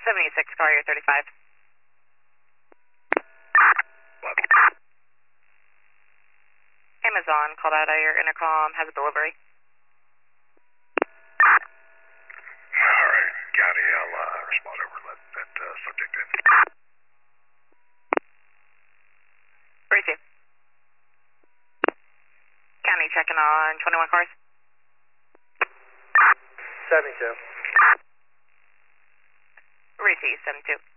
76, Carrier 35. Amazon called out of your intercom, has a delivery. Alright, County, I'll respond over, let that subject in. Receive. County checking on 21 cars. 72. Receive, 72.